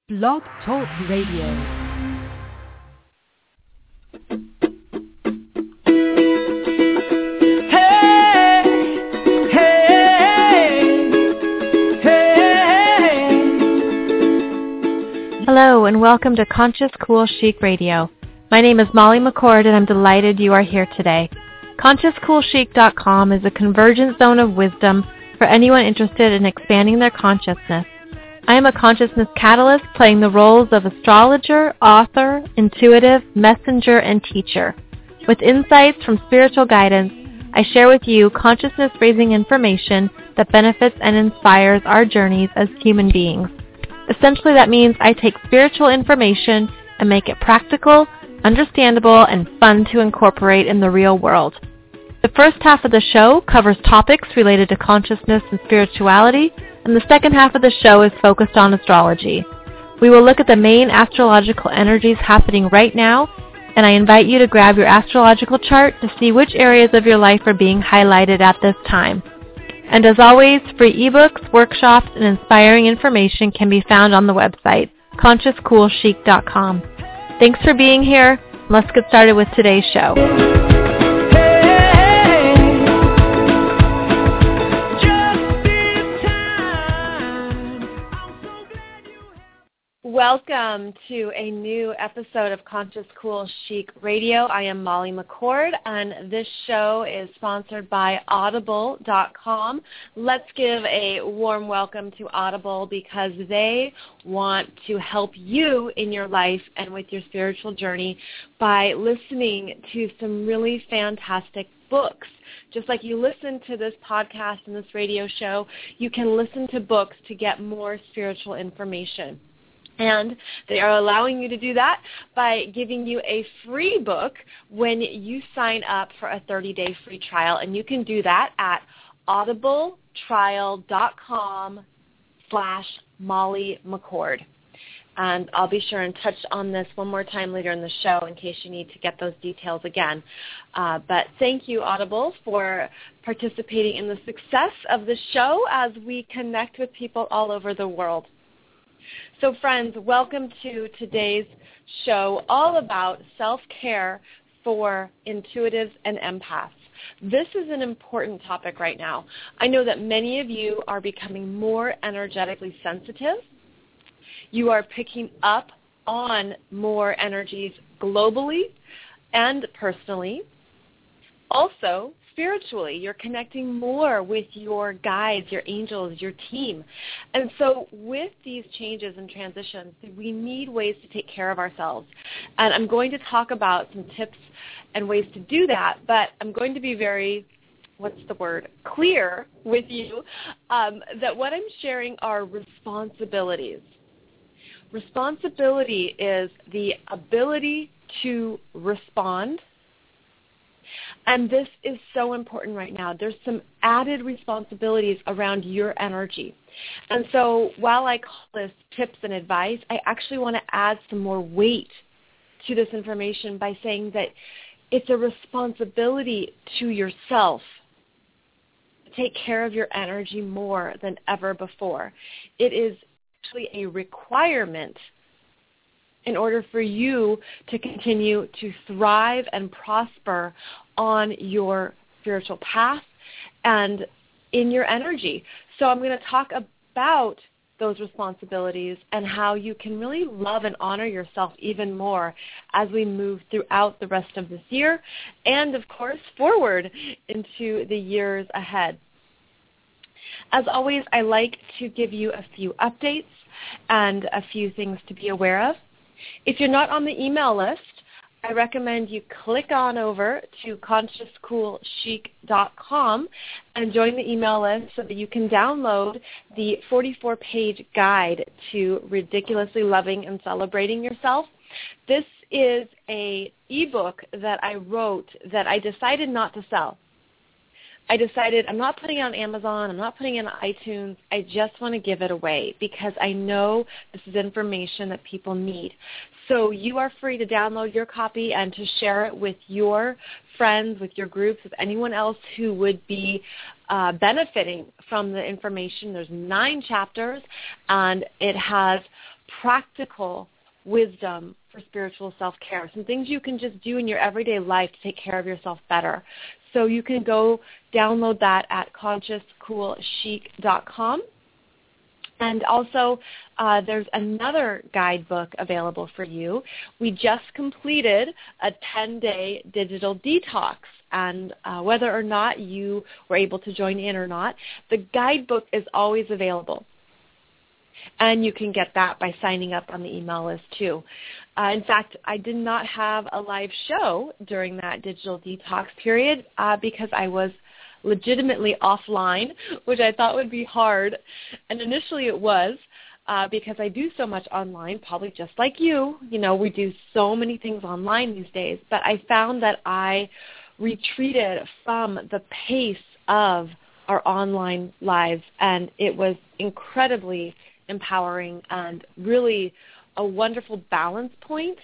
Blog Talk Radio. Hello and welcome to Conscious Cool Chic Radio. My name is Molly McCord and I'm delighted you are here today. ConsciousCoolChic.com is a convergence zone of wisdom for anyone interested in expanding their consciousness. I am a consciousness catalyst playing the roles of astrologer, author, intuitive, messenger, and teacher. With insights from spiritual guidance, I share with you consciousness-raising information that benefits and inspires our journeys as human beings. Essentially, that means I take spiritual information and make it practical, understandable, and fun to incorporate in the real world. The first half of the show covers topics related to consciousness and spirituality, and the second half of the show is focused on astrology. We will look at the main astrological energies happening right now, and I invite you to grab your astrological chart to see which areas of your life are being highlighted at this time. And as always, free ebooks, workshops, and inspiring information can be found on the website, ConsciousCoolChic.com. Thanks for being here. Let's get started with today's show. Welcome to a new episode of Conscious Cool Chic Radio. I am Molly McCord, and this show is sponsored by Audible.com. Let's give a warm welcome to Audible because they want to help you in your life and with your spiritual journey by listening to some really fantastic books. Just like you listen to this podcast and this radio show, you can listen to books to get more spiritual information. And they are allowing you to do that by giving you a free book when you sign up for a 30-day free trial. And you can do that at audibletrial.com/Molly McCord. And I'll be sure and touch on this one more time later in the show in case you need to get those details again. But thank you, Audible, for participating in the success of the show as we connect with people all over the world. So friends, welcome to today's show all about self-care for intuitives and empaths. This is an important topic right now. I know that many of you are becoming more energetically sensitive. You are picking up on more energies globally and personally. Also, spiritually, you're connecting more with your guides, your angels, your team. And so with these changes and transitions, we need ways to take care of ourselves. And I'm going to talk about some tips and ways to do that, but I'm going to be very, clear with you that what I'm sharing are responsibilities. Responsibility is the ability to respond. And this is so important right now. There's some added responsibilities around your energy. And so while I call this tips and advice, I actually want to add some more weight to this information by saying that it's a responsibility to yourself to take care of your energy more than ever before. It is actually a requirement in order for you to continue to thrive and prosper on your spiritual path and in your energy. So I'm going to talk about those responsibilities and how you can really love and honor yourself even more as we move throughout the rest of this year and, of course, forward into the years ahead. As always, I like to give you a few updates and a few things to be aware of. If you're not on the email list, I recommend you click on over to ConsciousCoolChic.com and join the email list so that you can download the 44-page guide to ridiculously loving and celebrating yourself. This is an ebook that I wrote that I decided not to sell. I decided I'm not putting it on Amazon, I'm not putting it on iTunes, I just want to give it away because I know this is information that people need. So you are free to download your copy and to share it with your friends, with your groups, with anyone else who would be benefiting from the information. There's 9 chapters, and it has practical wisdom for spiritual self-care, some things you can just do in your everyday life to take care of yourself better. So you can go download that at consciouscoolchic.com. And also, there's another guidebook available for you. We just completed a 10-day digital detox, and whether or not you were able to join in or not, the guidebook is always available. And you can get that by signing up on the email list, too. In fact, I did not have a live show during that digital detox period because I was legitimately offline, which I thought would be hard. And initially it was because I do so much online, probably just like you. You know, we do so many things online these days. But I found that I retreated from the pace of our online lives, and it was incredibly empowering and really a wonderful balance point,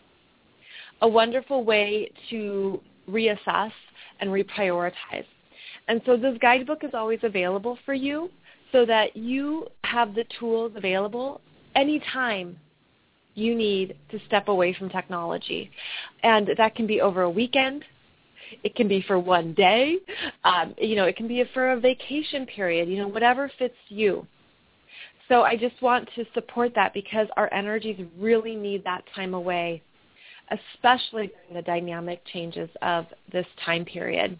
a wonderful way to reassess and reprioritize. And so this guidebook is always available for you so that you have the tools available anytime you need to step away from technology. And that can be over a weekend. It can be for one day. It can be for a vacation period, whatever fits you. So I just want to support that because our energies really need that time away, especially during the dynamic changes of this time period.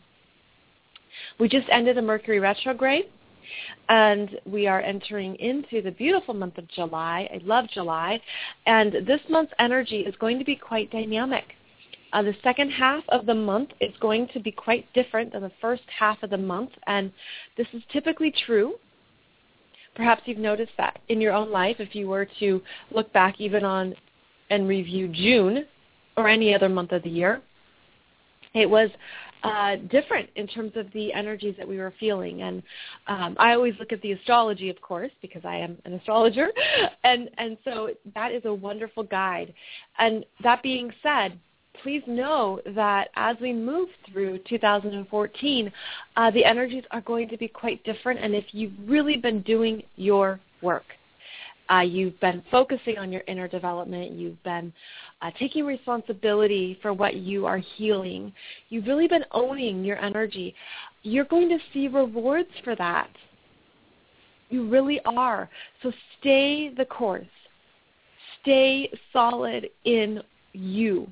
We just ended a Mercury retrograde, and we are entering into the beautiful month of July. I love July. And this month's energy is going to be quite dynamic. The second half of the month is going to be quite different than the first half of the month, and this is typically true. Perhaps you've noticed that in your own life if you were to look back even on and review June or any other month of the year. It was different in terms of the energies that we were feeling. And I always look at the astrology, of course, because I am an astrologer. And so that is a wonderful guide. And that being said, please know that as we move through 2014, the energies are going to be quite different. And if you've really been doing your work, you've been focusing on your inner development, you've been taking responsibility for what you are healing, you've really been owning your energy, you're going to see rewards for that. You really are. So stay the course. Stay solid in you.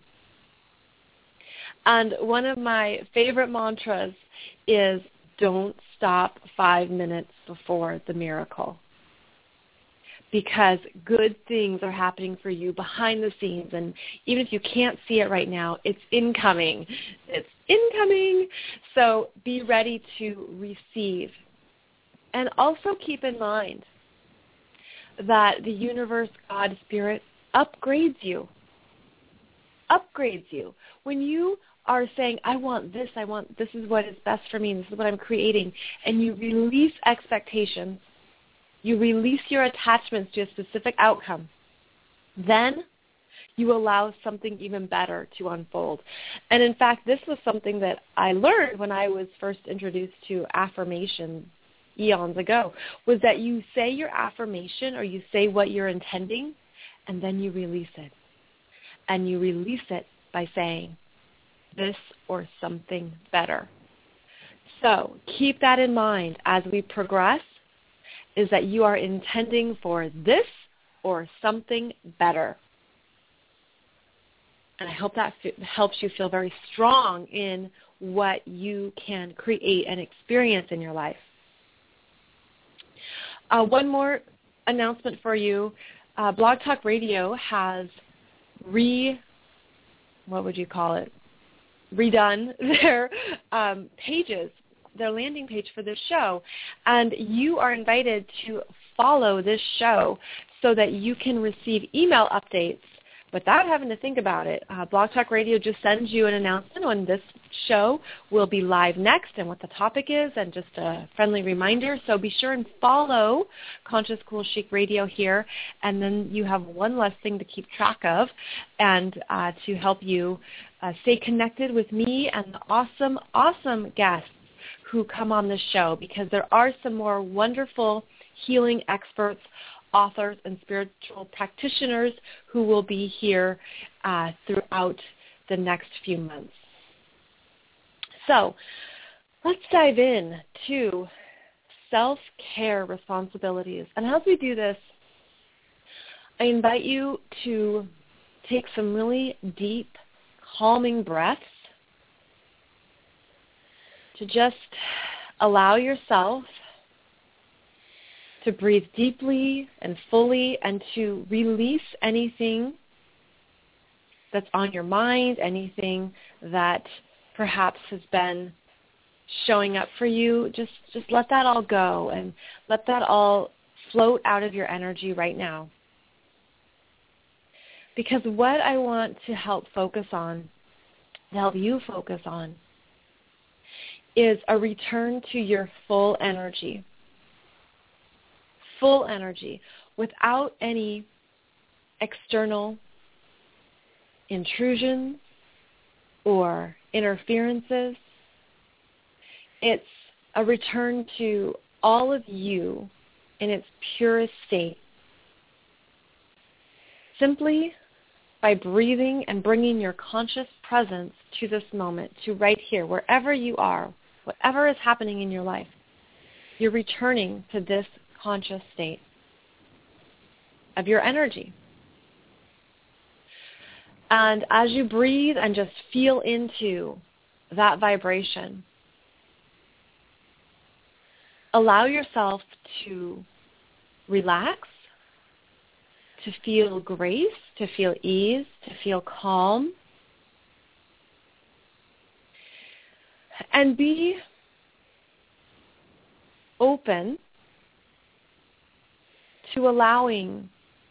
And one of my favorite mantras is, don't stop 5 minutes before the miracle. Because good things are happening for you behind the scenes. And even if you can't see it right now, it's incoming. It's incoming. So be ready to receive. And also keep in mind that the universe, God, Spirit, upgrades you. Upgrades you. When you are saying, I want this is what is best for me, this is what I'm creating, and you release expectations, you release your attachments to a specific outcome, then you allow something even better to unfold. And in fact, this was something that I learned when I was first introduced to affirmation eons ago, was that you say your affirmation or you say what you're intending, and then you release it. And you release it by saying this or something better. So keep that in mind as we progress, is that you are intending for this or something better. And I hope that helps you feel very strong in what you can create and experience in your life. One more announcement for you. Blog Talk Radio has redone their pages, their landing page for this show. And you are invited to follow this show so that you can receive email updates without having to think about it. Blog Talk Radio just sends you an announcement when this show will be live next and what the topic is, and just a friendly reminder. So be sure and follow Conscious Cool Chic Radio here, and then you have one less thing to keep track of and to help you stay connected with me and the awesome, awesome guests who come on this show, because there are some more wonderful healing experts authors and spiritual practitioners who will be here throughout the next few months. So let's dive in to self-care responsibilities. And as we do this, I invite you to take some really deep, calming breaths to just allow yourself to breathe deeply and fully and to release anything that's on your mind, anything that perhaps has been showing up for you. Just let that all go and let that all float out of your energy right now. Because what I want to help you focus on, is a return to your full energy without any external intrusions or interferences. It's a return to all of you in its purest state. Simply by breathing and bringing your conscious presence to this moment, to right here, wherever you are, whatever is happening in your life, you're returning to this conscious state of your energy. And as you breathe and just feel into that vibration, allow yourself to relax, to feel grace, to feel ease, to feel calm, and be open to allowing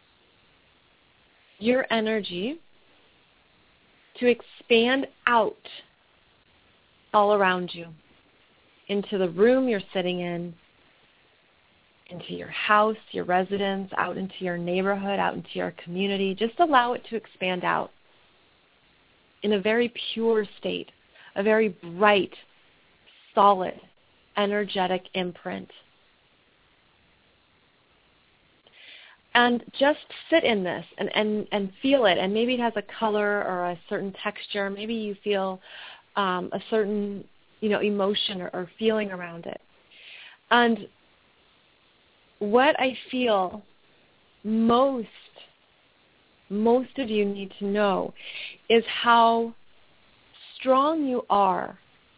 your energy to expand out all around you, into the room you're sitting in, into your house, your residence, out into your neighborhood, out into your community. Just allow it to expand out in a very pure state, a very bright, solid, energetic imprint. And just sit in this and feel it. And maybe it has a color or a certain texture. Maybe you feel a certain, emotion or feeling around it. And what I feel most of you need to know is how strong you are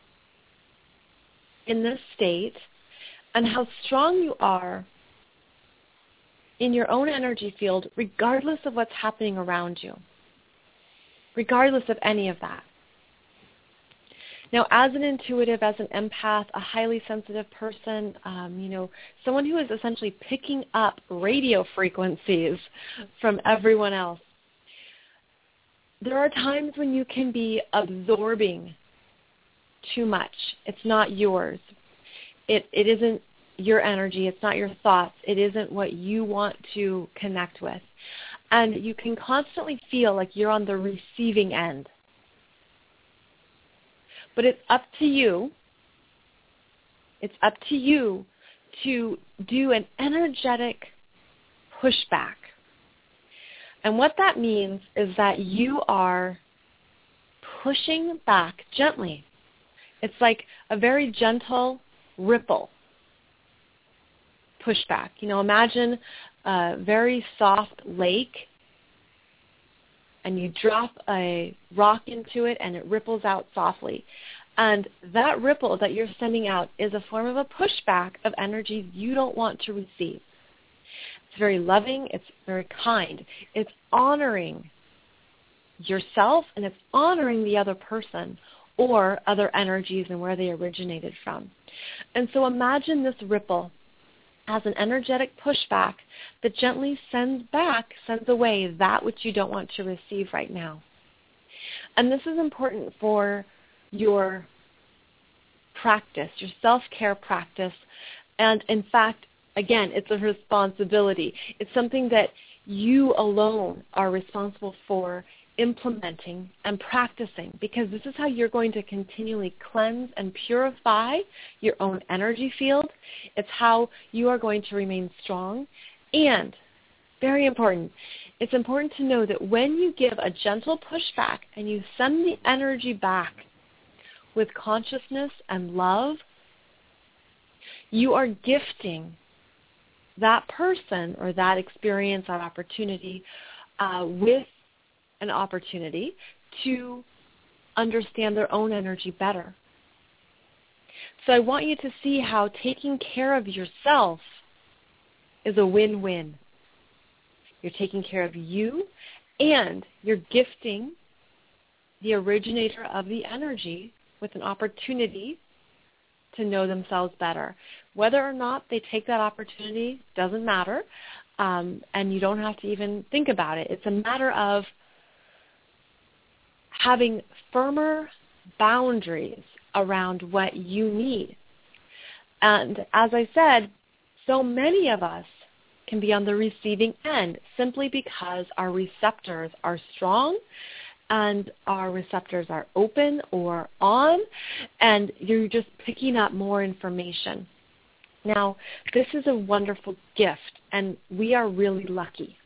in this state and how strong you are in your own energy field, regardless of what's happening around you, regardless of any of that. Now, as an intuitive, as an empath, a highly sensitive person, someone who is essentially picking up radio frequencies from everyone else, there are times when you can be absorbing too much. It's not yours. It isn't your energy. It's not your thoughts. It isn't what you want to connect with. And you can constantly feel like you're on the receiving end. But it's up to you. It's up to you to do an energetic pushback. And what that means is that you are pushing back gently. It's like a very gentle ripple pushback. Imagine a very soft lake, and you drop a rock into it, and it ripples out softly. And that ripple that you're sending out is a form of a pushback of energy you don't want to receive. It's very loving. It's very kind. It's honoring yourself, and it's honoring the other person or other energies and where they originated from. And so imagine this ripple as an energetic pushback that gently sends away that which you don't want to receive right now. And this is important for your practice, your self-care practice. And in fact, again, it's a responsibility. It's something that you alone are responsible for implementing and practicing, because this is how you're going to continually cleanse and purify your own energy field. It's how you are going to remain strong, and Very important. It's important to know that when you give a gentle pushback and you send the energy back with consciousness and love, you are gifting that person or that experience, that opportunity, with an opportunity to understand their own energy better. So I want you to see how taking care of yourself is a win-win. You're taking care of you, and you're gifting the originator of the energy with an opportunity to know themselves better. Whether or not they take that opportunity doesn't matter, and you don't have to even think about it. It's a matter of having firmer boundaries around what you need. And as I said, so many of us can be on the receiving end simply because our receptors are strong and our receptors are open or on, and you're just picking up more information. Now, this is a wonderful gift, and we are really lucky.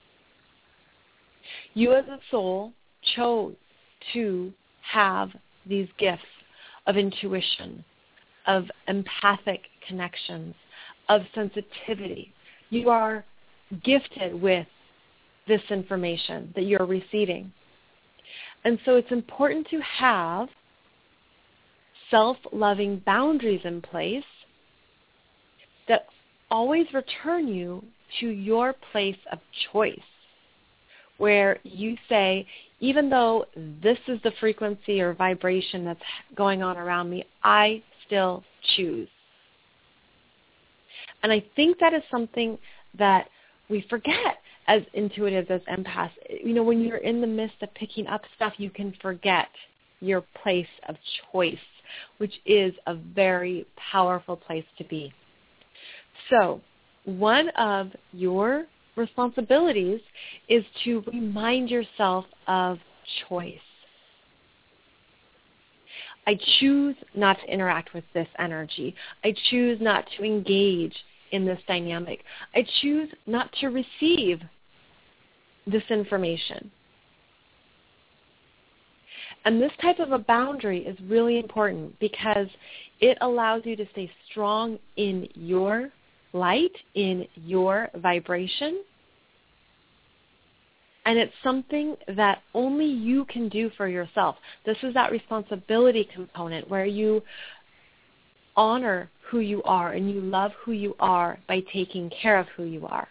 You as a soul chose to have these gifts of intuition, of empathic connections, of sensitivity. You are gifted with this information that you're receiving. And so it's important to have self-loving boundaries in place that always return you to your place of choice, where you say, even though this is the frequency or vibration that's going on around me, I still choose. And I think that is something that we forget as intuitives, as empaths. You know, when you're in the midst of picking up stuff, you can forget your place of choice, which is a very powerful place to be. So one of your responsibilities is to remind yourself of choice. I choose not to interact with this energy. I choose not to engage in this dynamic. I choose not to receive this information. And this type of a boundary is really important because it allows you to stay strong in your light, in your vibration. And it's something that only you can do for yourself. This is that responsibility component where you honor who you are and you love who you are by taking care of who you are.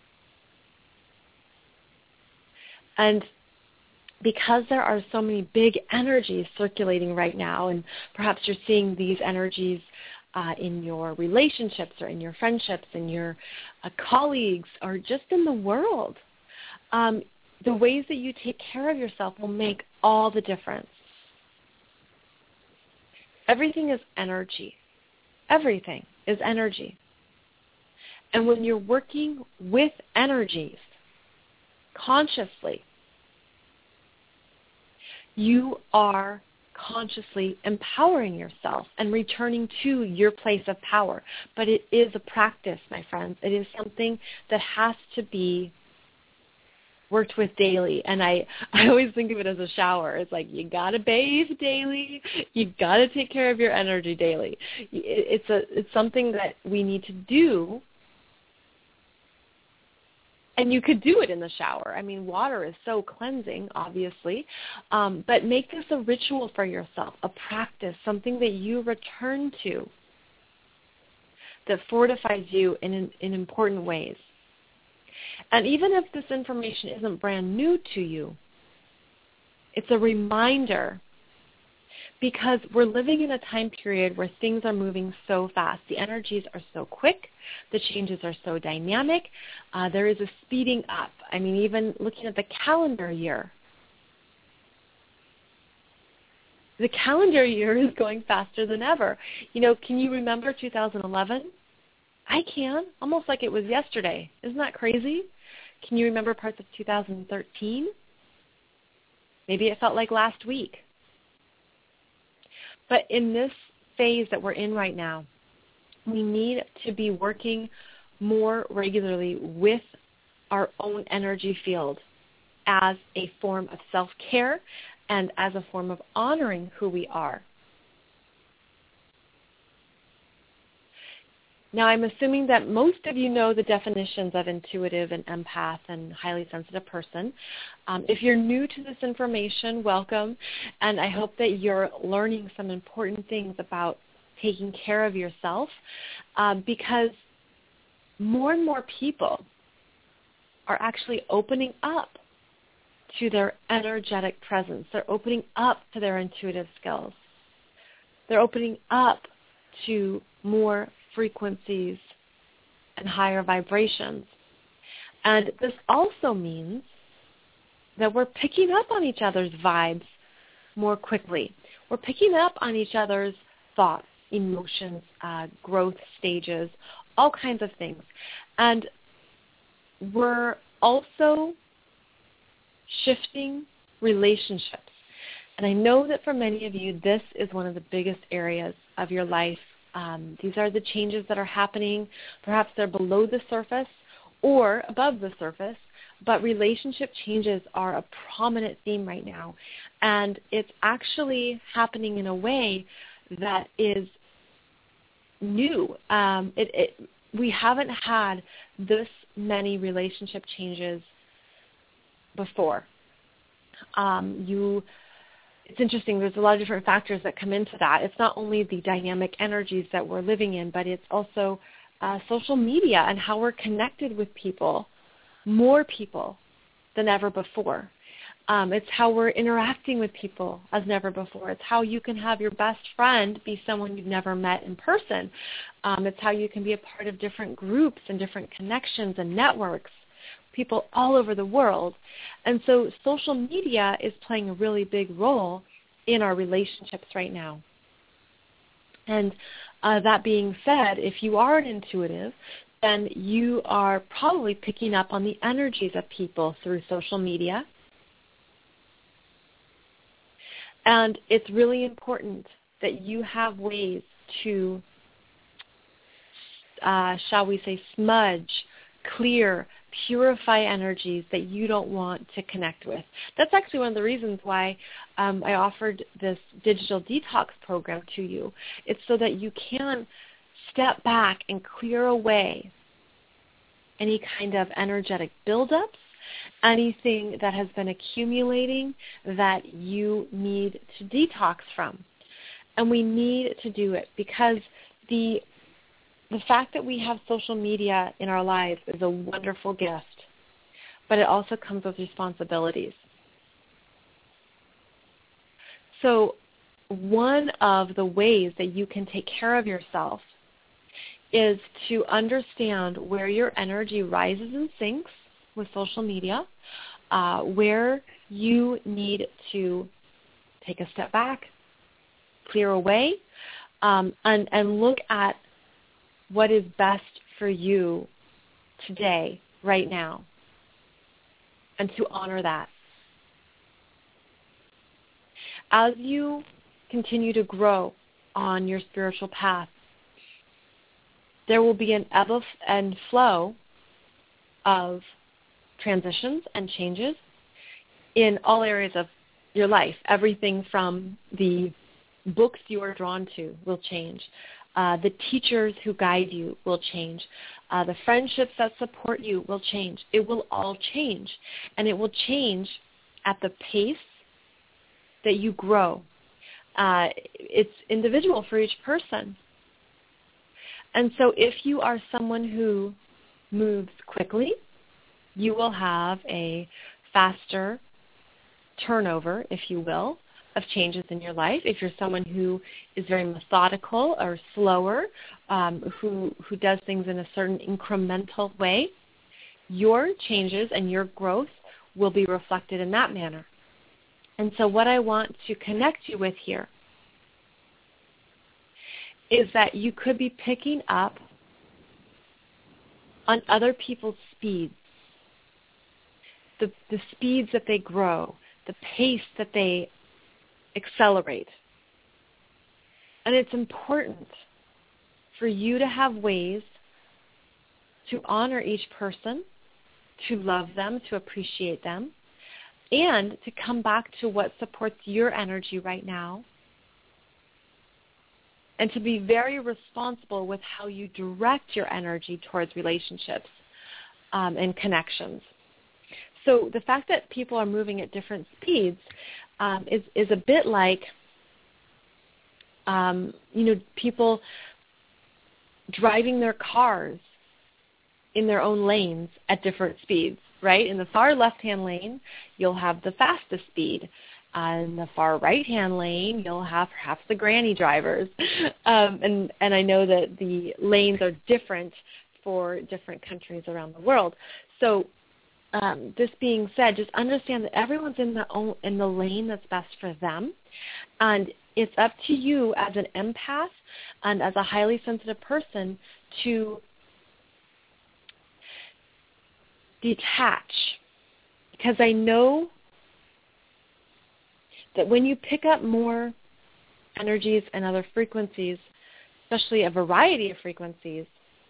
And because there are so many big energies circulating right now, and perhaps you're seeing these energies in your relationships or in your friendships, in your colleagues, or just in the world, the ways that you take care of yourself will make all the difference. Everything is energy. Everything is energy. And when you're working with energies consciously, you are consciously empowering yourself and returning to your place of power. But it is a practice, my friends. It is something that has to be worked with daily. And I always think of it as a shower. It's like you got to bathe daily. You got to take care of your energy daily. It's something that we need to do. And you could do it in the shower. I mean, water is so cleansing, obviously. But make this a ritual for yourself, a practice, something that you return to that fortifies you in important ways. And even if this information isn't brand new to you, it's a reminder, because we're living in a time period where things are moving so fast. The energies are so quick. The changes are so dynamic. There is a speeding up. I mean, even looking at the calendar year. The calendar year is going faster than ever. You know, can you remember 2011? I can, almost like it was yesterday. Isn't that crazy? Can you remember parts of 2013? Maybe it felt like last week. But in this phase that we're in right now, we need to be working more regularly with our own energy field as a form of self-care and as a form of honoring who we are. Now, I'm assuming that most of you know the definitions of intuitive and empath and highly sensitive person. If you're new to this information, welcome, and I hope that you're learning some important things about taking care of yourself, because more and more people are actually opening up to their energetic presence. They're opening up to their intuitive skills. They're opening up to more frequencies and higher vibrations. And this also means that we're picking up on each other's vibes more quickly. We're picking up on each other's thoughts, emotions, growth stages, all kinds of things. And we're also shifting relationships. And I know that for many of you, this is one of the biggest areas of your life. These are the changes that are happening. Perhaps they're below the surface or above the surface, but relationship changes are a prominent theme right now. And it's actually happening in a way that is new. We haven't had this many relationship changes before. It's interesting. There's a lot of different factors that come into that. It's not only the dynamic energies that we're living in, but it's also social media and how we're connected with people, more people than ever before. It's how we're interacting with people as never before. It's how you can have your best friend be someone you've never met in person. It's how you can be a part of different groups and different connections and networks, people all over the world. And so social media is playing a really big role in our relationships right now. And that being said, if you are an intuitive, then you are probably picking up on the energies of people through social media. And it's really important that you have ways to, shall we say, smudge, clear, purify energies that you don't want to connect with. That's actually one of the reasons why I offered this digital detox program to you. It's so that you can step back and clear away any kind of energetic buildups, anything that has been accumulating that you need to detox from. And we need to do it because the fact that we have social media in our lives is a wonderful gift, but it also comes with responsibilities. So one of the ways that you can take care of yourself is to understand where your energy rises and sinks with social media, where you need to take a step back, clear away, and look at what is best for you today, right now, and to honor that. As you continue to grow on your spiritual path, there will be an ebb and flow of transitions and changes in all areas of your life. Everything from the books you are drawn to will change. The teachers who guide you will change. The friendships that support you will change. It will all change. And it will change at the pace that you grow. It's individual for each person. And so if you are someone who moves quickly, you will have a faster turnover, if you will, of changes in your life. If you're someone who is very methodical or slower, who does things in a certain incremental way, your changes and your growth will be reflected in that manner. And so what I want to connect you with here is that you could be picking up on other people's speeds, the speeds that they grow, the pace that they accelerate. And it's important for you to have ways to honor each person to love them, to appreciate them, and to come back to what supports your energy right now, and to be very responsible with how you direct your energy towards relationships and connections. So the fact that people are moving at different speeds is a bit like, people driving their cars in their own lanes at different speeds, right? In the far left-hand lane, you'll have the fastest speed. In the far right-hand lane, you'll have perhaps the granny drivers. And I know that the lanes are different for different countries around the world. So this being said, just understand that everyone's in the lane that's best for them. And it's up to you as an empath and as a highly sensitive person to detach. Because I know that when you pick up more energies and other frequencies, especially a variety of frequencies,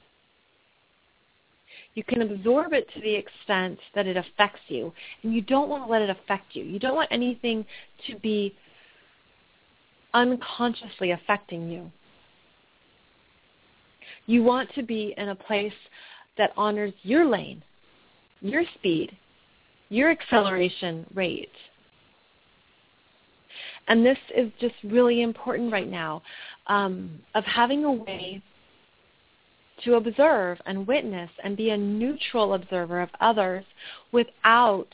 you can absorb it to the extent that it affects you. And you don't want to let it affect you. You don't want anything to be unconsciously affecting you. You want to be in a place that honors your lane, your speed, your acceleration rate. And this is just really important right now, of having a way to observe and witness and be a neutral observer of others without,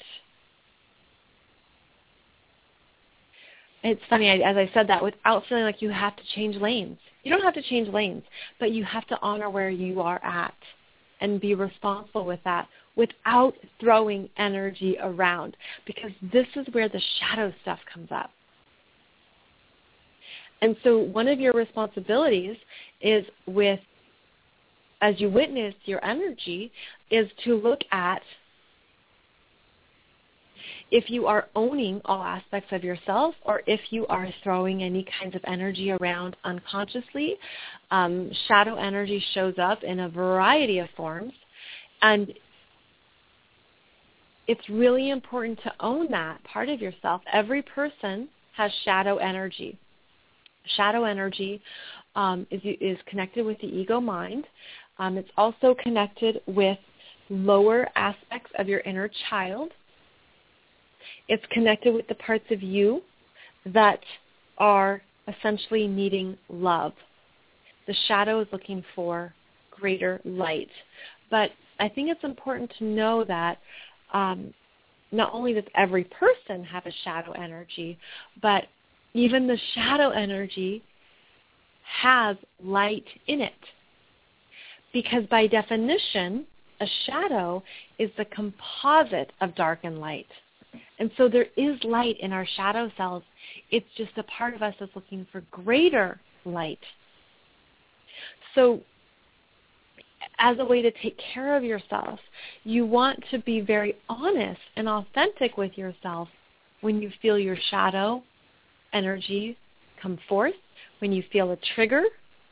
it's funny, as I said that, without feeling like you have to change lanes. You don't have to change lanes, but you have to honor where you are at and be responsible with that without throwing energy around, because this is where the shadow stuff comes up. And so one of your responsibilities is as you witness your energy, is to look at if you are owning all aspects of yourself or if you are throwing any kinds of energy around unconsciously. Shadow energy shows up in a variety of forms, and it's really important to own that part of yourself. Every person has shadow energy. Shadow energy is connected with the ego mind. It's also connected with lower aspects of your inner child. It's connected with the parts of you that are essentially needing love. The shadow is looking for greater light. But I think it's important to know that not only does every person have a shadow energy, but even the shadow energy has light in it. Because by definition, a shadow is the composite of dark and light. And so there is light in our shadow cells. It's just a part of us that's looking for greater light. So as a way to take care of yourself, you want to be very honest and authentic with yourself when you feel your shadow energy come forth, when you feel a trigger,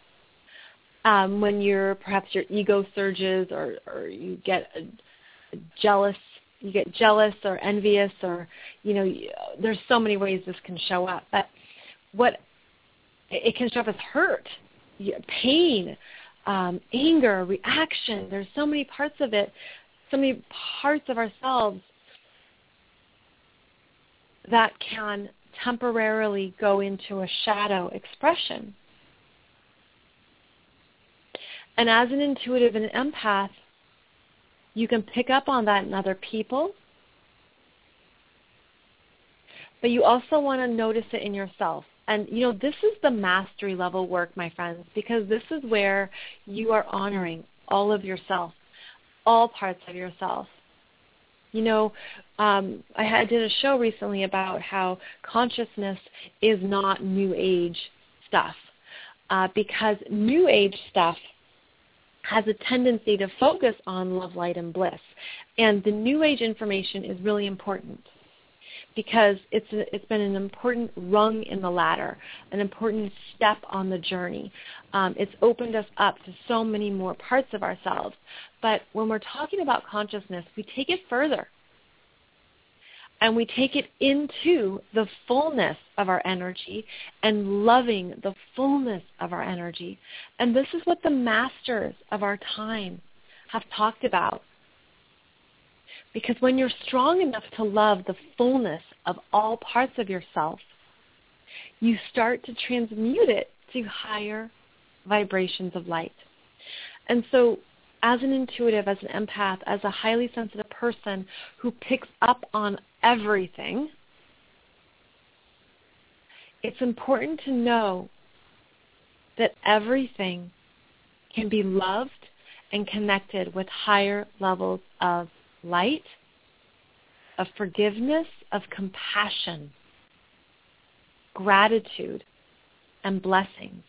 when perhaps your ego surges or you get jealous or envious, or there's so many ways this can show up. But it can show up as hurt, pain, anger, reaction. There's so many parts of it, so many parts of ourselves that can temporarily go into a shadow expression. And as an intuitive and an empath, you can pick up on that in other people, but you also want to notice it in yourself. And, this is the mastery level work, my friends, because this is where you are honoring all of yourself, all parts of yourself. I did a show recently about how consciousness is not New Age stuff, because New Age stuff has a tendency to focus on love, light, and bliss. And the New Age information is really important. because it's been an important rung in the ladder, an important step on the journey. It's opened us up to so many more parts of ourselves. But when we're talking about consciousness, we take it further. And we take it into the fullness of our energy and loving the fullness of our energy. And this is what the masters of our time have talked about. Because when you're strong enough to love the fullness of all parts of yourself, you start to transmute it to higher vibrations of light. And so as an intuitive, as an empath, as a highly sensitive person who picks up on everything, it's important to know that everything can be loved and connected with higher levels of light, of forgiveness, of compassion, gratitude, and blessings.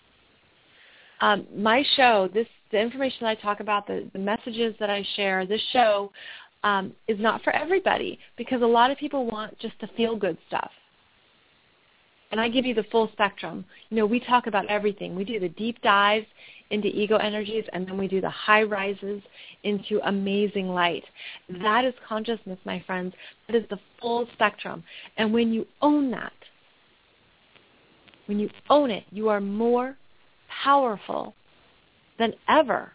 My show, the information I talk about, the messages that I share, this show is not for everybody, because a lot of people want just the feel-good stuff. And I give you the full spectrum. We talk about everything. We do the deep dives into ego energies, and then we do the high rises into amazing light. That is consciousness, my friends. That is the full spectrum. And when you own that, when you own it, you are more powerful than ever.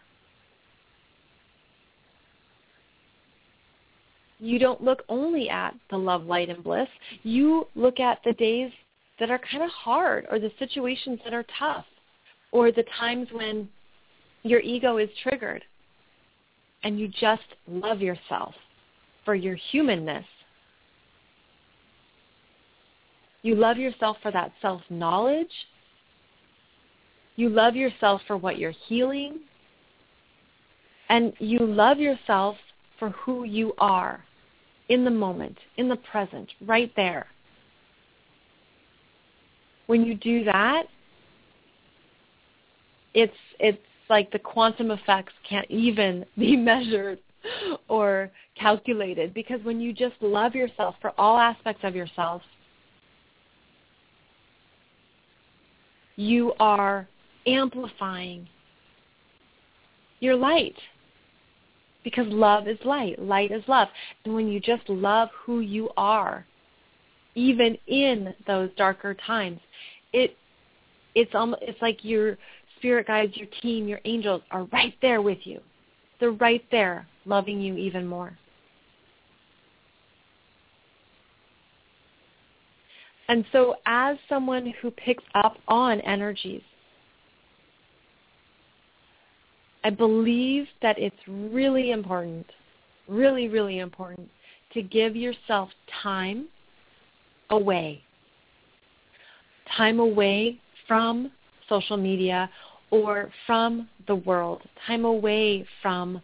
You don't look only at the love, light, and bliss. You look at the days that are kind of hard, or the situations that are tough, or the times when your ego is triggered, and you just love yourself for your humanness. You love yourself for that self-knowledge. You love yourself for what you're healing. And you love yourself for who you are in the moment, in the present, right there. When you do that, it's like the quantum effects can't even be measured or calculated, because when you just love yourself for all aspects of yourself, you are amplifying your light, because love is light, light is love. And when you just love who you are, even in those darker times, it's like your spirit guides, your team, your angels are right there with you. They're right there, loving you even more. And so as someone who picks up on energies, I believe that it's really important, really, really important to give yourself time away from social media or from the world, time away from,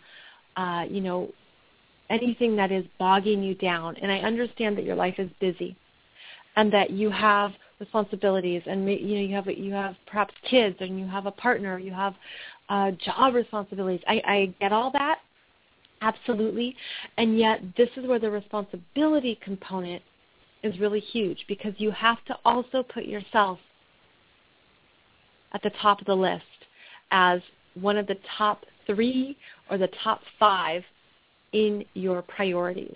anything that is bogging you down. And I understand that your life is busy and that you have responsibilities, and you have perhaps kids, and you have a partner, you have job responsibilities. I get all that, absolutely. And yet this is where the responsibility component is really huge, because you have to also put yourself at the top of the list as one of the top 3 or the top 5 in your priorities.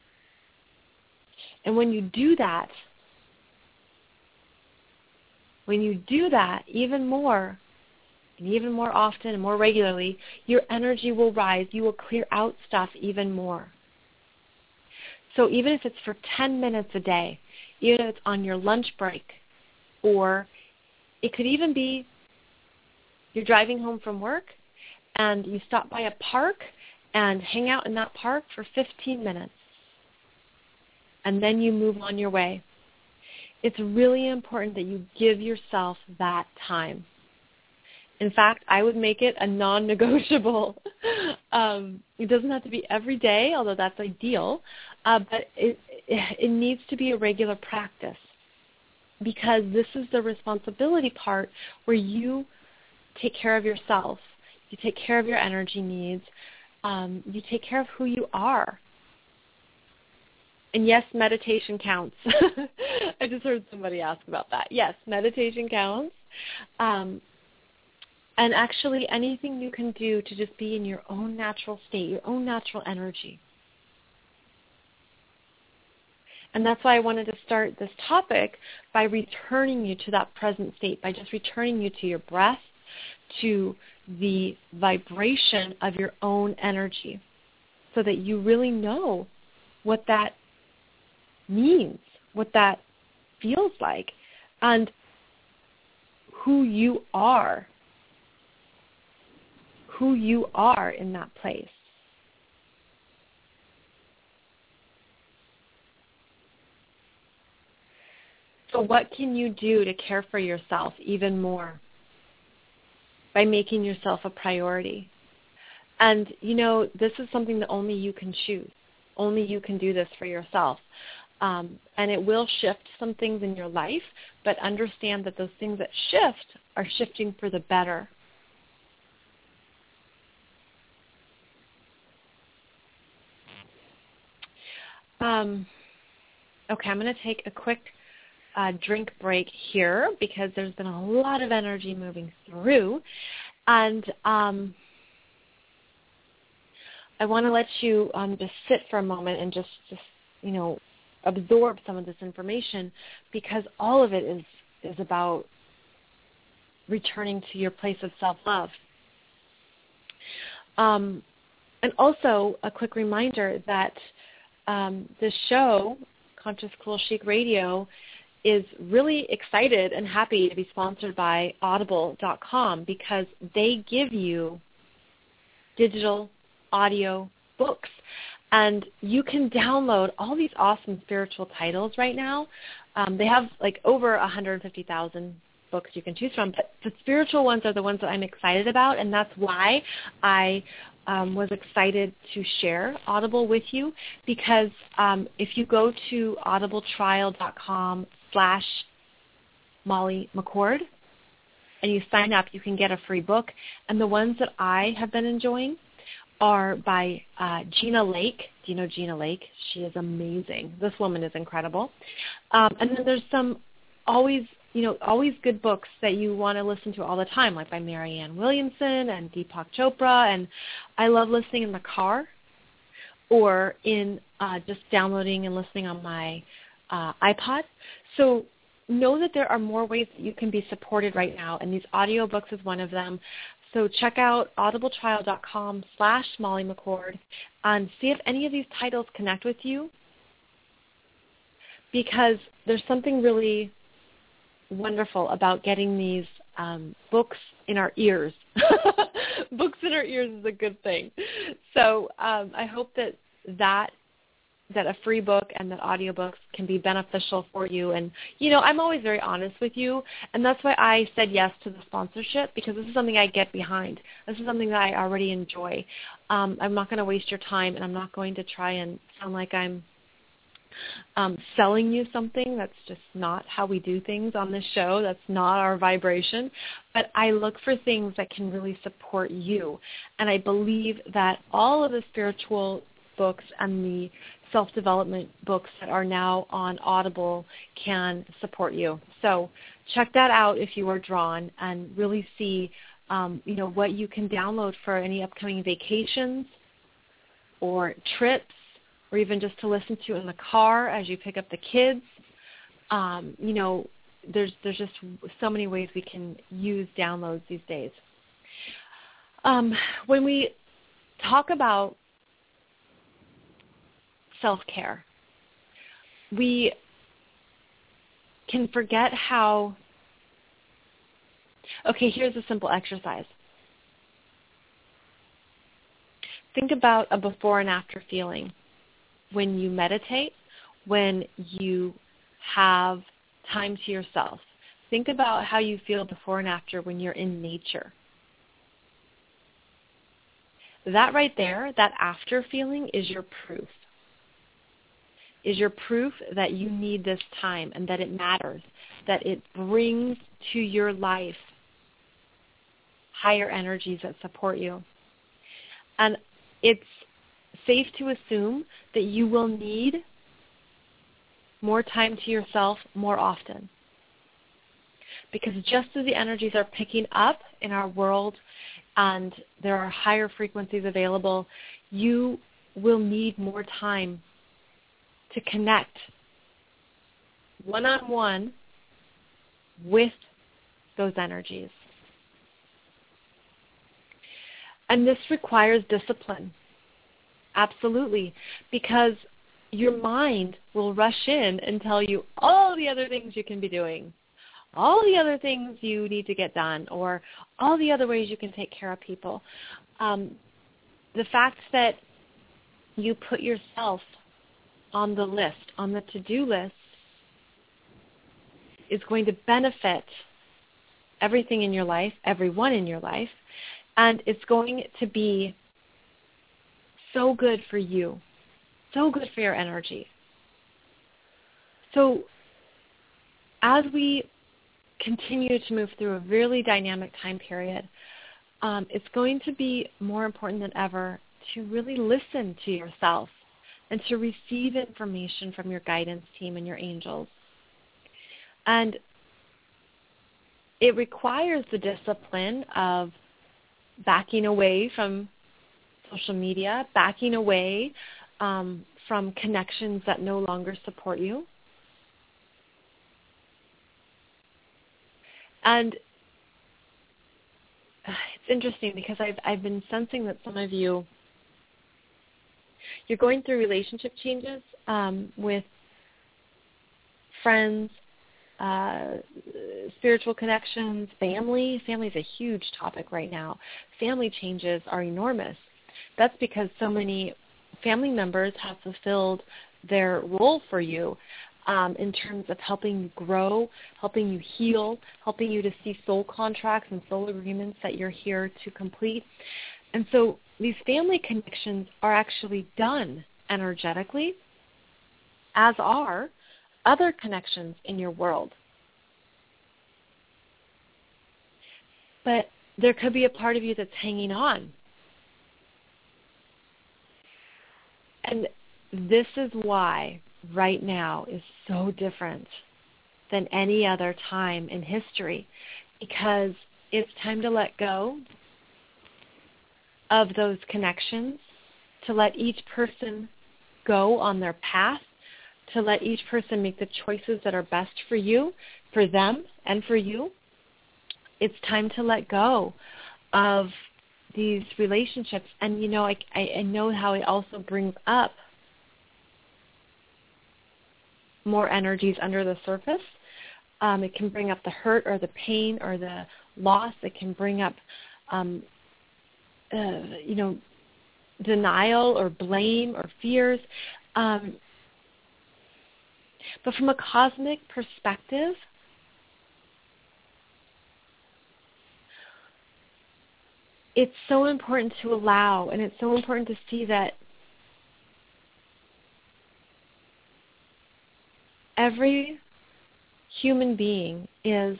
And when you do that even more, and even more often and more regularly, your energy will rise. You will clear out stuff even more. So even if it's for 10 minutes a day, even if it's on your lunch break, or it could even be you're driving home from work and you stop by a park and hang out in that park for 15 minutes, and then you move on your way. It's really important that you give yourself that time. In fact, I would make it a non-negotiable. It doesn't have to be every day, although that's ideal, but it needs to be a regular practice, because this is the responsibility part where you take care of yourself, you take care of your energy needs, you take care of who you are. And yes, meditation counts. I just heard somebody ask about that. Yes, meditation counts. And actually anything you can do to just be in your own natural state, your own natural energy. And that's why I wanted to start this topic by returning you to that present state, by just returning you to your breath, to the vibration of your own energy, so that you really know what that means, what that feels like, and who you are in that place. So what can you do to care for yourself even more? By making yourself a priority. And, this is something that only you can choose. Only you can do this for yourself. And it will shift some things in your life, but understand that those things that shift are shifting for the better. Okay, I'm going to take a quick drink break here because there's been a lot of energy moving through. And I want to let you just sit for a moment and just absorb some of this information, because all of it is about returning to your place of self-love. And also a quick reminder that this show, Conscious Cool Chic Radio, is really excited and happy to be sponsored by Audible.com, because they give you digital audio books. And you can download all these awesome spiritual titles right now. They have over 150,000 books you can choose from, but the spiritual ones are the ones that I'm excited about, and that's why I was excited to share Audible with you, because if you go to audibletrial.com/Molly McCord and you sign up, you can get a free book. And the ones that I have been enjoying are by Gina Lake. Do you know Gina Lake? She is amazing. This woman is incredible. And then there's some always good books that you want to listen to all the time, like by Marianne Williamson and Deepak Chopra. And I love listening in the car or in just downloading and listening on my iPod. So know that there are more ways that you can be supported right now, and these audiobooks is one of them. So check out audibletrial.com/Molly McCord and see if any of these titles connect with you, because there's something really wonderful about getting these books in our ears. Books in our ears is a good thing. So I hope that a free book and that audiobooks can be beneficial for you. And, I'm always very honest with you, and that's why I said yes to the sponsorship, because this is something I get behind. This is something that I already enjoy. I'm not going to waste your time, and I'm not going to try and sound like I'm selling you something. That's just not how we do things on this show. That's not our vibration. But I look for things that can really support you. And I believe that all of the spiritual books and the self-development books that are now on Audible can support you. So check that out if you are drawn, and really see what you can download for any upcoming vacations or trips, or even just to listen to in the car as you pick up the kids. There's just so many ways we can use downloads these days. When we talk about self-care, we can forget how... Okay, here's a simple exercise. Think about a before and after feeling when you meditate, when you have time to yourself. Think about how you feel before and after when you're in nature. That right there, that after feeling, is your proof. Is your proof that you need this time and that it matters, that it brings to your life higher energies that support you. And it's safe to assume that you will need more time to yourself more often. Because just as the energies are picking up in our world and there are higher frequencies available, you will need more time to connect one-on-one with those energies. And this requires discipline, absolutely, because your mind will rush in and tell you all the other things you can be doing, all the other things you need to get done, or all the other ways you can take care of people. The fact that you put yourself on the list, on the to-do list, is going to benefit everything in your life, everyone in your life, and it's going to be so good for you, so good for your energy. So as we continue to move through a really dynamic time period, it's going to be more important than ever to really listen to yourself and to receive information from your guidance team and your angels. And it requires the discipline of backing away from social media, backing away from connections that no longer support you. And it's interesting because I've been sensing that some of you're going through relationship changes with friends, spiritual connections, family. Family is a huge topic right now. Family changes are enormous. That's because so many family members have fulfilled their role for you in terms of helping you grow, helping you heal, helping you to see soul contracts and soul agreements that you're here to complete. And so these family connections are actually done energetically, as are other connections in your world. But there could be a part of you that's hanging on. And this is why right now is so different than any other time in history, because it's time to let go of those connections, to let each person go on their path, to let each person make the choices that are best for you, for them, and for you. It's time to let go of these relationships. And, you know, I know how it also brings up more energies under the surface. It can bring up the hurt or the pain or the loss. It can bring up, denial or blame or fears. But from a cosmic perspective, it's so important to allow, and it's so important to see that every human being is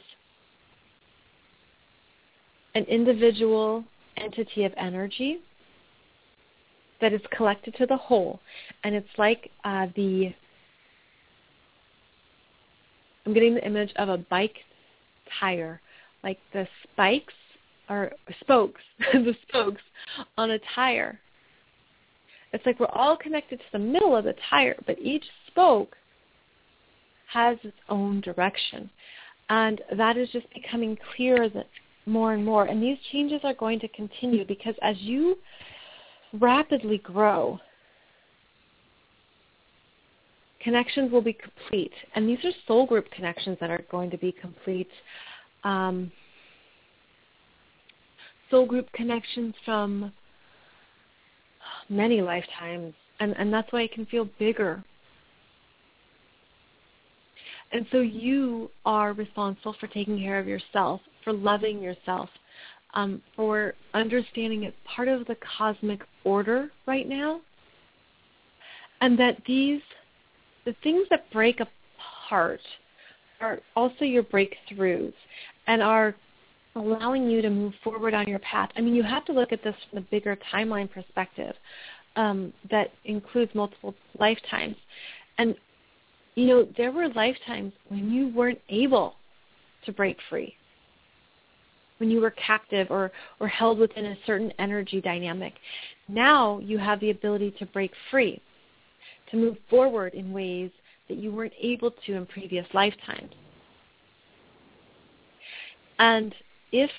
an individual entity of energy that is collected to the whole. And it's like I'm getting the image of a bike tire, like the spikes or spokes, the spokes on a tire. It's like we're all connected to the middle of the tire, but each spoke has its own direction. And that is just becoming clearer more and more. And these changes are going to continue because as you rapidly grow, connections will be complete. And these are soul group connections that are going to be complete. Soul group connections from many lifetimes. And that's why it can feel bigger. And so you are responsible for taking care of yourself, for loving yourself, for understanding it's part of the cosmic order right now. And that the things that break apart are also your breakthroughs and are allowing you to move forward on your path. I mean, you have to look at this from a bigger timeline perspective that includes multiple lifetimes. And there were lifetimes when you weren't able to break free, when you were captive or held within a certain energy dynamic. Now you have the ability to break free, to move forward in ways that you weren't able to in previous lifetimes. And if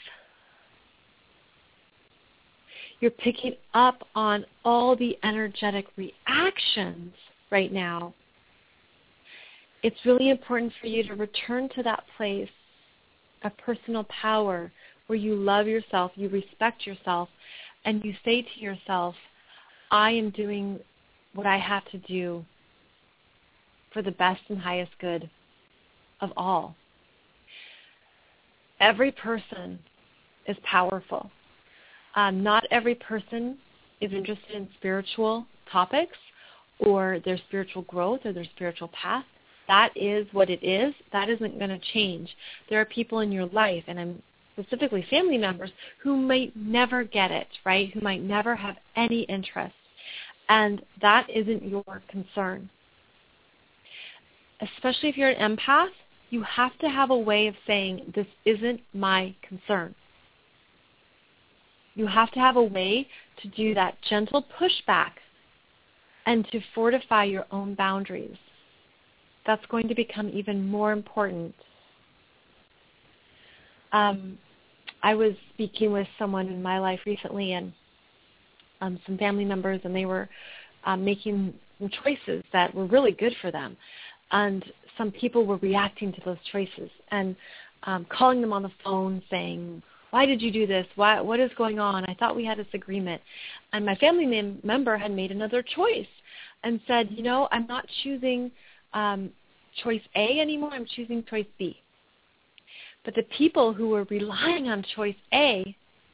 you're picking up on all the energetic reactions right now, it's really important for you to return to that place of personal power where you love yourself, you respect yourself, and you say to yourself, I am doing what I have to do for the best and highest good of all. Every person is powerful. Not every person is interested in spiritual topics or their spiritual growth or their spiritual path. That is what it is. That isn't going to change. There are people in your life, and I'm specifically family members, who might never get it, right? Who might never have any interest. And that isn't your concern. Especially if you're an empath, you have to have a way of saying, this isn't my concern. You have to have a way to do that gentle pushback and to fortify your own boundaries. That's going to become even more important. I was speaking with someone in my life recently, and some family members, and they were making some choices that were really good for them. And some people were reacting to those choices and calling them on the phone saying, why did you do this? What is going on? I thought we had this agreement. And my family member had made another choice and said, I'm not choosing choice A anymore. I'm choosing choice B. But the people who were relying on choice A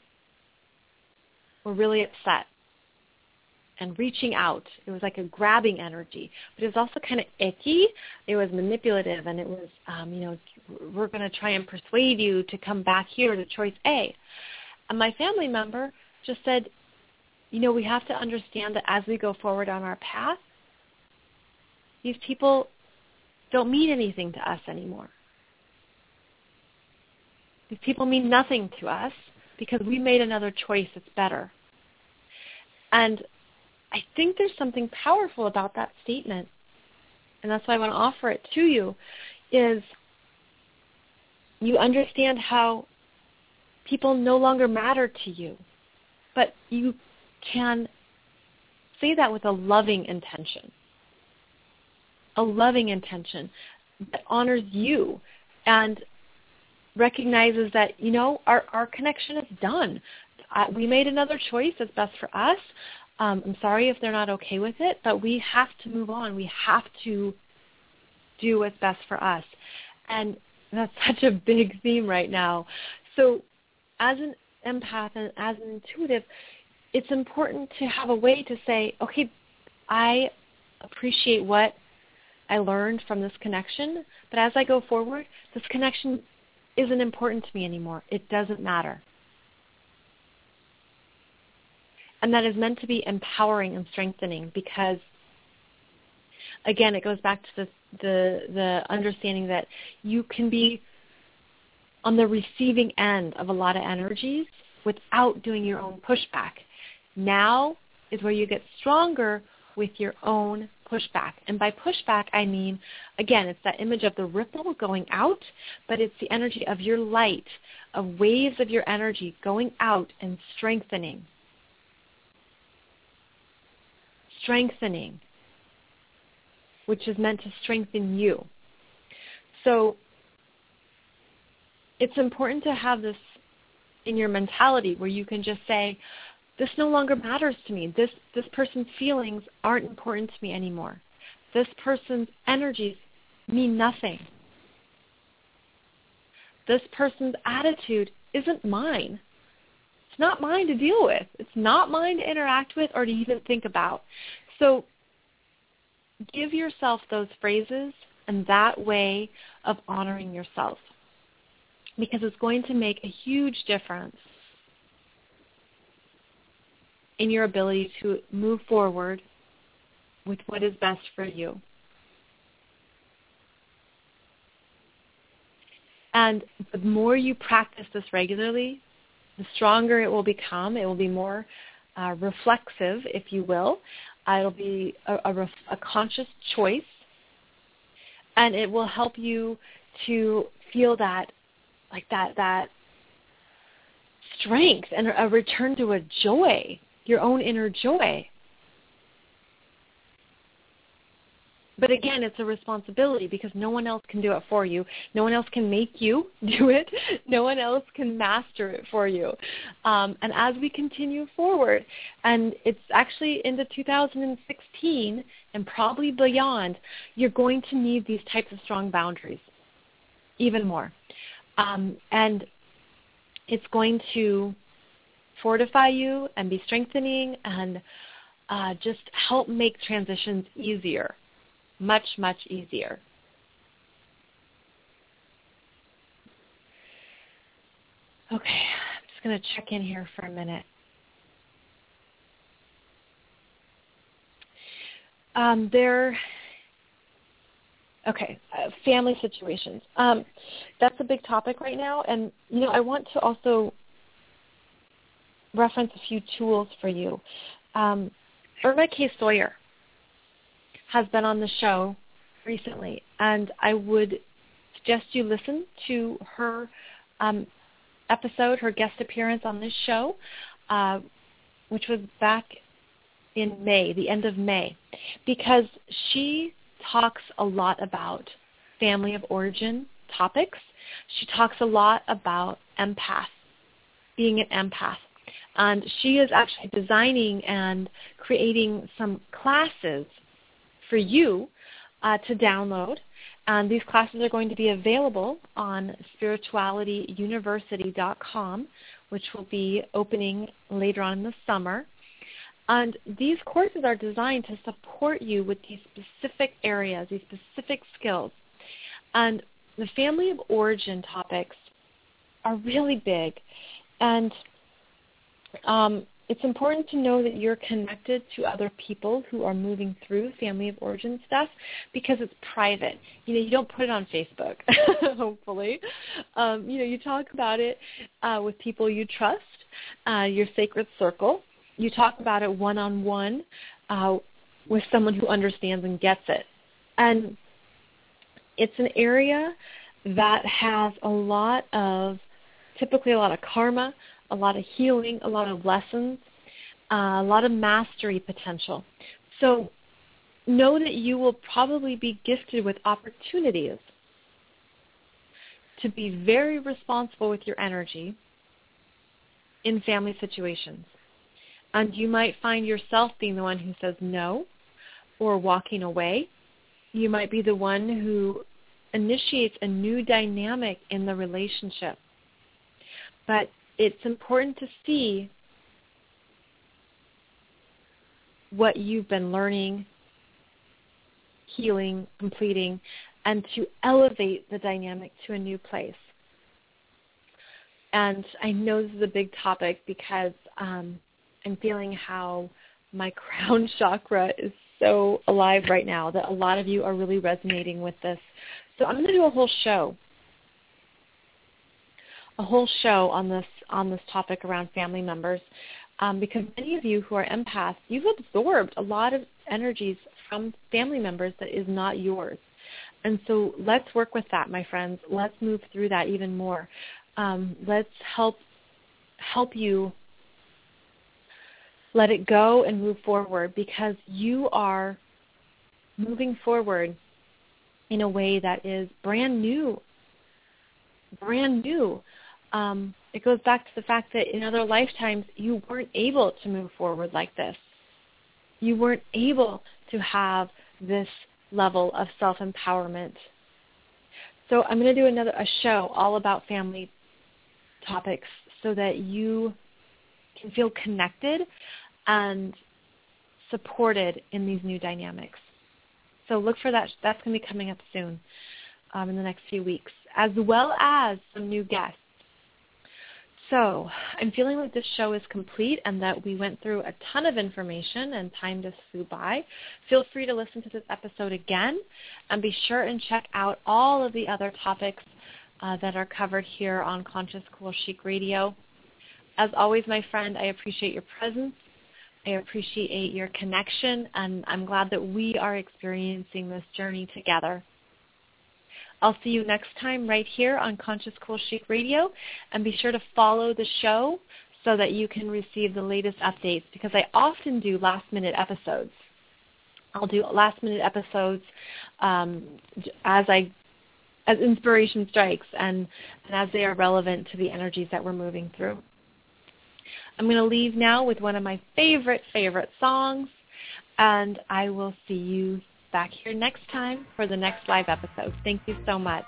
were really upset and reaching out. It was like a grabbing energy, but it was also kind of icky. It was manipulative, and it was, we're going to try and persuade you to come back here to choice A. And my family member just said, we have to understand that as we go forward on our path, these people don't mean anything to us anymore. These people mean nothing to us because we made another choice that's better. And I think there's something powerful about that statement, and that's why I want to offer it to you, is you understand how people no longer matter to you, but you can say that with a loving intention that honors you and recognizes that, our connection is done. We made another choice that's best for us. I'm sorry if they're not okay with it, but we have to move on. We have to do what's best for us. And that's such a big theme right now. So as an empath and as an intuitive, it's important to have a way to say, okay, I appreciate what I learned from this connection, but as I go forward, this connection isn't important to me anymore. It doesn't matter. And that is meant to be empowering and strengthening because, again, it goes back to the understanding that you can be on the receiving end of a lot of energies without doing your own pushback. Now is where you get stronger with your own pushback. And by pushback, I mean, again, it's that image of the ripple going out, but it's the energy of your light, of waves of your energy going out and strengthening, which is meant to strengthen you. So it's important to have this in your mentality where you can just say, this no longer matters to me. This person's feelings aren't important to me anymore. This person's energies mean nothing. This person's attitude isn't mine. It's not mine to deal with. It's not mine to interact with or to even think about. So give yourself those phrases and that way of honoring yourself, because it's going to make a huge difference in your ability to move forward with what is best for you. And the more you practice this regularly, the stronger it will become. It will be more reflexive, if you will. It'll be a conscious choice, and it will help you to feel that strength and a return to a joy, your own inner joy. But again, it's a responsibility because no one else can do it for you. No one else can make you do it. No one else can master it for you. And as we continue forward, and it's actually into 2016 and probably beyond, you're going to need these types of strong boundaries even more. And it's going to fortify you and be strengthening and just help make transitions easier. Much, much easier. Okay, I'm just going to check in here for a minute. Family situations. That's a big topic right now, and I want to also reference a few tools for you. Irma K. Sawyer has been on the show recently, and I would suggest you listen to her episode, her guest appearance on this show, which was back in May, the end of May, because she talks a lot about family of origin topics. She talks a lot about being an empath. And she is actually designing and creating some classes for you to download. And these classes are going to be available on spiritualityuniversity.com, which will be opening later on in the summer. And these courses are designed to support you with these specific areas, these specific skills. And the family of origin topics are really big. And it's important to know that you're connected to other people who are moving through family of origin stuff because it's private. You don't put it on Facebook, hopefully. You talk about it with people you trust, your sacred circle. You talk about it one-on-one with someone who understands and gets it. And it's an area that has typically a lot of karma, a lot of healing, a lot of lessons, a lot of mastery potential. So know that you will probably be gifted with opportunities to be very responsible with your energy in family situations. And you might find yourself being the one who says no or walking away. You might be the one who initiates a new dynamic in the relationship. But it's important to see what you've been learning, healing, completing, and to elevate the dynamic to a new place. And I know this is a big topic because I'm feeling how my crown chakra is so alive right now that a lot of you are really resonating with this. So I'm going to do a whole show on this topic around family members, because many of you who are empaths, you've absorbed a lot of energies from family members that is not yours. And so let's work with that, my friends. Let's move through that even more. Let's help you let it go and move forward, because you are moving forward in a way that is brand new. It goes back to the fact that in other lifetimes you weren't able to move forward like this. You weren't able to have this level of self-empowerment. So I'm going to do a show all about family topics so that you can feel connected and supported in these new dynamics. So look for that. That's going to be coming up soon in the next few weeks, as well as some new guests. So I'm feeling like this show is complete and that we went through a ton of information and time just flew by. Feel free to listen to this episode again and be sure and check out all of the other topics that are covered here on Conscious Cool Chic Radio. As always, my friend, I appreciate your presence. I appreciate your connection, and I'm glad that we are experiencing this journey together. I'll see you next time right here on Conscious Cool Chic Radio, and be sure to follow the show so that you can receive the latest updates, because I often do last-minute episodes. I'll do last-minute episodes as inspiration strikes and as they are relevant to the energies that we're moving through. I'm going to leave now with one of my favorite songs, and I will see you back here next time for the next live episode. Thank you so much.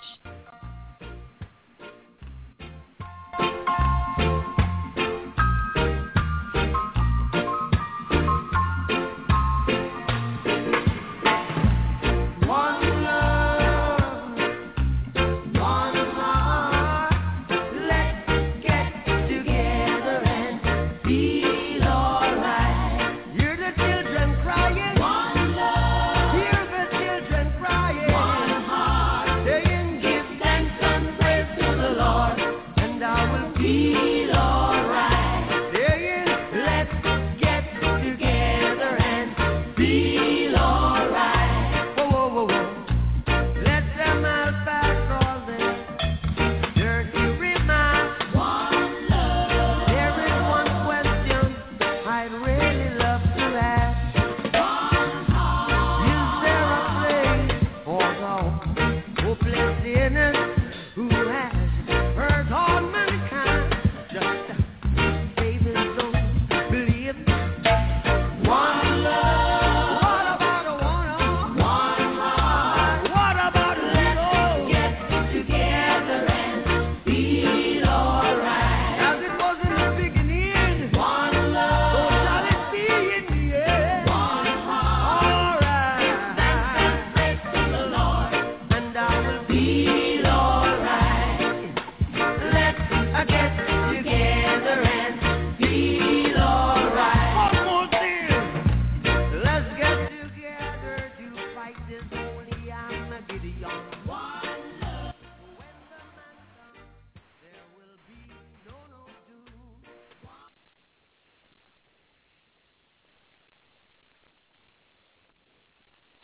Gideon.